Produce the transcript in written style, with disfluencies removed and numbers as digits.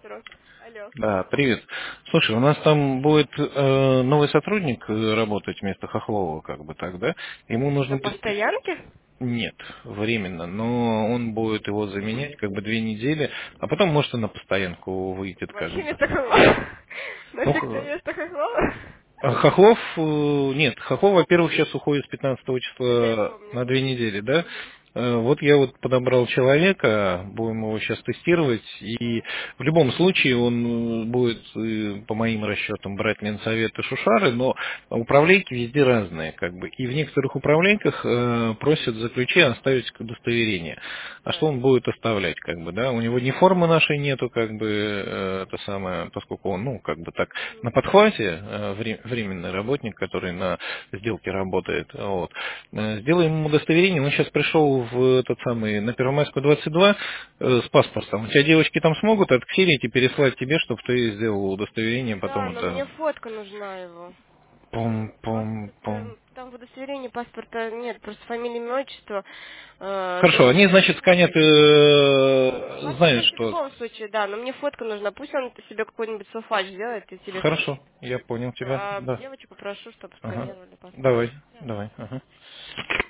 утро. Алло. Да, привет. Слушай, у нас там будет новый сотрудник работать вместо Хохлова, как бы так, да? Ему На нужно... постоянке? Нет, временно, но он будет его заменять как бы 2 недели, а потом, может, и на постоянку выйдет, как Вообще бы. вместо Хохлова? Ну, Нафиг ты вместо Хохлова? Хохлов, нет, Хохлов, во-первых, сейчас уходит с 15 Это я числа помню. на 2 недели, да? Мгм. Вот я вот подобрал человека, будем его сейчас тестировать, и в любом случае он будет, по моим расчетам, брать Ленсоветы, Шушары, но управлейки везде разные, как бы, и в некоторых управлейках просят за ключи оставить удостоверение. А что Так. он будет оставлять, как бы, да? У него ни формы нашей нету, как бы, это самое, поскольку он, ну, как бы так, на подхвате, временный работник, который на сделке работает, вот. Сделаем ему удостоверение, он сейчас пришел в этот самый, на Первомайскую 22 с паспортом. У тебя девочки там смогут отксерить и переслать тебе, чтобы ты сделал удостоверение, Да, потом но мне это... фотка нужна его. Паспорт, Пум-пум-пум. там в удостоверении паспорта нет, просто фамилия, имя, отчество. Хорошо, они, значит, сканят, Паспорт знают, есть в что... любом случае, да, но мне фотка нужна. Пусть он себе какой-нибудь селфач сделает и тебе шлет. Хорошо, я понял тебя, А да. девочек попрошу, чтобы Ага. сканировали паспорт. Давай, давай. Ага.